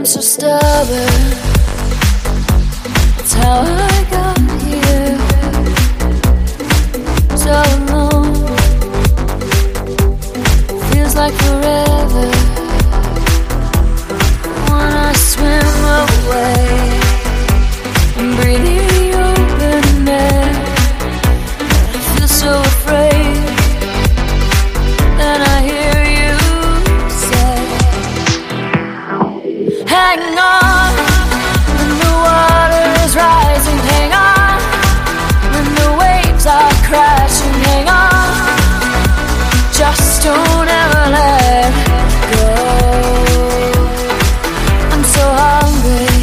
so stubborn. That's how I got here. So alone. Feels like forever when I swim away and breathe the open air. I feel so afraid. Then I hear you say, hang on, when the water is rising, hang on, when the waves are crashing, hang on, just don't ever let go. I'm so hungry,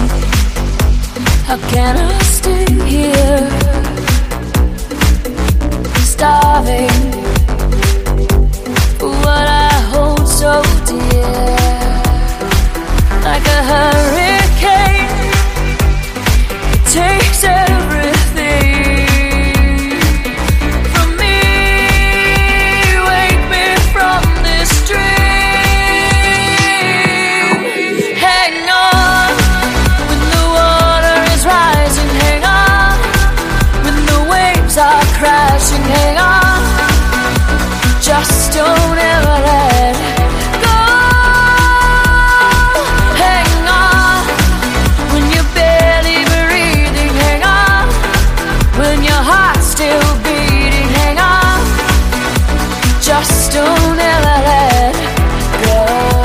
how can I stay here, starving for what I hold so dear. Like a hurricane, it takes everything from me. Wake me from this dream. Hang on, when the water is rising, hang on, when the waves are crashing, hang on, just don't ever let go. Hang on, when you're barely breathing, hang on, when your heart's still beating, hang on, just don't ever let go.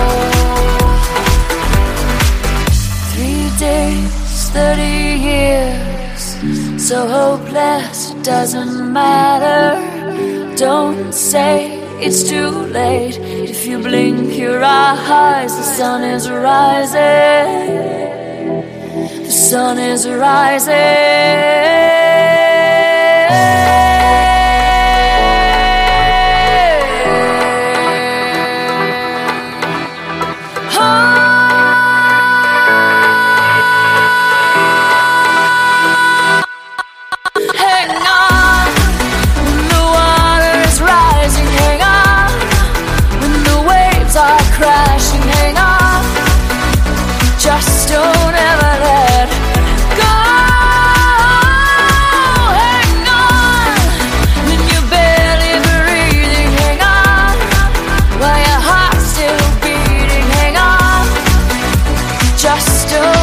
3 days, 30 years, so hopeless, it doesn't matter. Don't say it's too late. If you blink your eyes, the sun is rising. The sun is rising. Crashing, hang on, just don't ever let go. Hang on, when you're barely breathing, hang on, while your heart's still beating, hang on, just don't